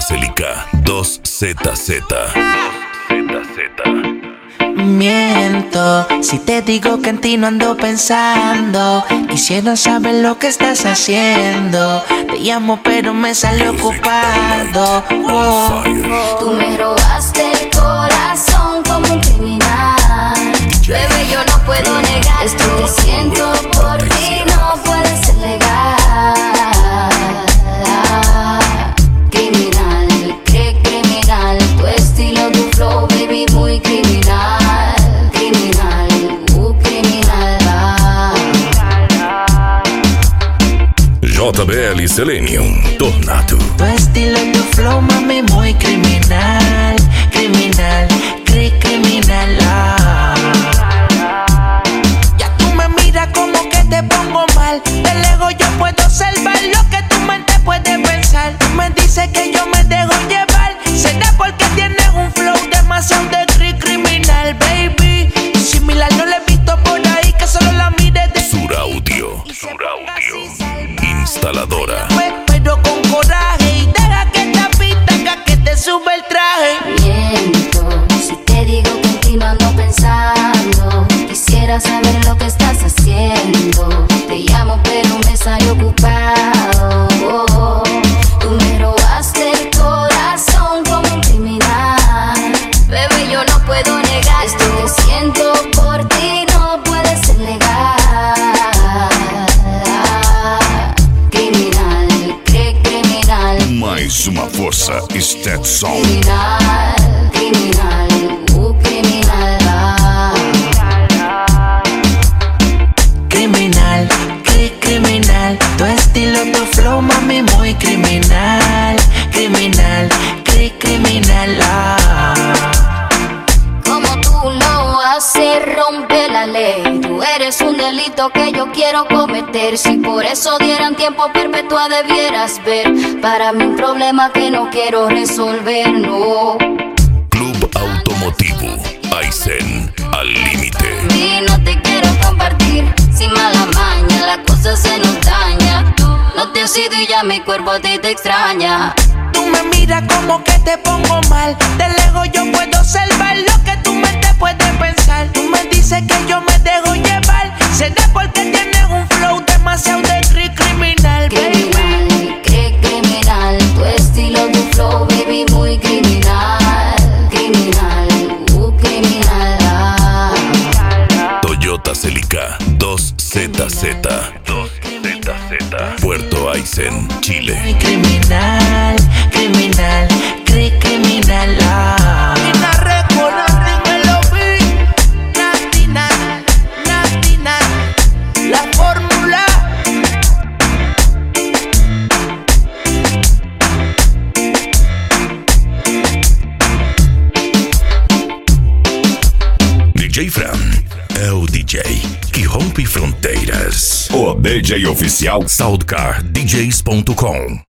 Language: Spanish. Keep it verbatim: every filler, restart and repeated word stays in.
Celica dos Z Z. dos Z Z. Miento si te digo que en ti no ando pensando. Quisiera saber lo que estás haciendo. Te llamo pero me sale ocupado. Oh. Tú me robaste el corazón como un criminal. Bebé, yo no puedo negar esto que siento por ti, no puede ser legal. Criminal, qué criminal. Tu estilo, tu flow, baby, muy criminal. Criminal, uh, criminal. J B L Selenium, Tornado. Tu estilo, tu flow, mami, muy criminal. Criminal, cri criminal. Ah. Ya tú me miras como que te pongo mal. De lejos yo puedo observar lo que tu mente puede pensar. Tú me dices que yo me dejo llevar. Será porque tienes un flow demasiado de cri criminal, baby. Similar no lo he visto por ahí, que solo la mire de Sur Audio, Sur Audio, instaladora. Pero con coraje y deja que esta pista haga que te sube el traje. Miento si te digo que en ti no ando pensando. Quisiera saber lo que estás haciendo. Te llamo pero me sale ocupado. Oh, tú me robaste el corazón como un criminal. Bebé, yo no puedo negar esto que siento por ti, no puede ser legal. Criminal, qué criminal. Mais uma força, Stetson. Criminal, criminal, uh, criminal. Criminal, cri criminal. Tu estilo, tu flow, mami, muy criminal. Criminal, cri criminal. Ah. Como tú lo haces, rompe la ley. Tú eres un delito que yo quiero cometer. Si por eso dieran tiempo perpetua debieras ver. Para mí un problema que no quiero resolver, no. Club Automotivo, Aizen, al límite. Y no te quiero compartir. Sin mala maña, la cosa se nos daña. No te has ido y ya mi cuerpo a ti te extraña. Tú me miras como que te pongo mal. De lejos yo puedo observar lo que tu mente puede pensar. Tú me dices que yo me dejo llevar. Será porque tienes un flow demasiado de cri criminal, baby. Criminal, qué criminal. Tu estilo, tu flow, baby, muy criminal. Criminal, uh, criminal. Toyota Celica dos Z Z. dos Z Z. Puerto Aysén, Chile. Muy criminal, criminal, cri criminal. Ah. Tina Record, dímelo, vi. Natina, Natina, la fórmula. D J Fran é o D J que rompe fronteiras. O D J oficial Soundcar D Js ponto com.